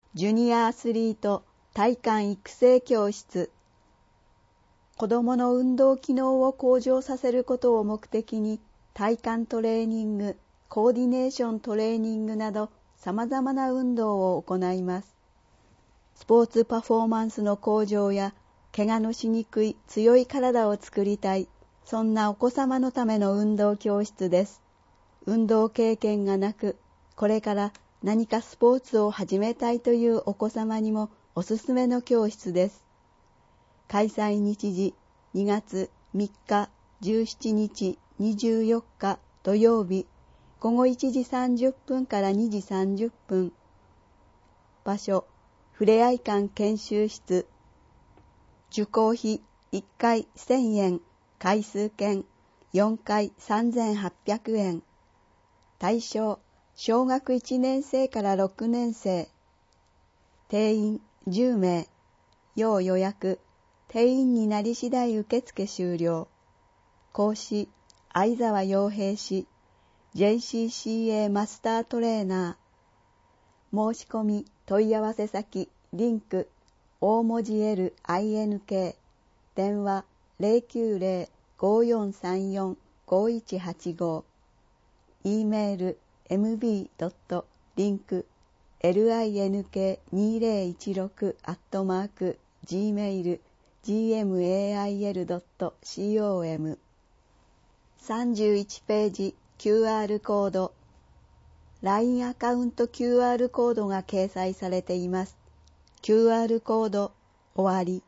ジュニアアスリート体幹育成教室。子どもの運動機能を向上させることを目的に、体幹トレーニング、コーディネーショントレーニングなど様々な運動を行います。スポーツパフォーマンスの向上や、怪我のしにくい強い体を作りたい、そんなお子様のための運動教室です。運動経験がなく、これから何かスポーツを始めたいというお子様にもおすすめの教室です。開催日時2月3日、17日、24日土曜日、午後1時30分から2時30分。場所、ふれあい館研修室。受講費1回1000円、回数券4回3800円。対象、小学1年生から6年生。定員10名。要予約。定員になり次第受付終了。講師、相沢洋平氏。JCCA マスタートレーナー。申し込み、問い合わせ先、リンク、大文字 L、INK。電話、090-5434-5185。E メール、mb.link116@gmail.com。 31ページ QR コード。 LINE アカウント QR コードが掲載されています。QR コード終わり。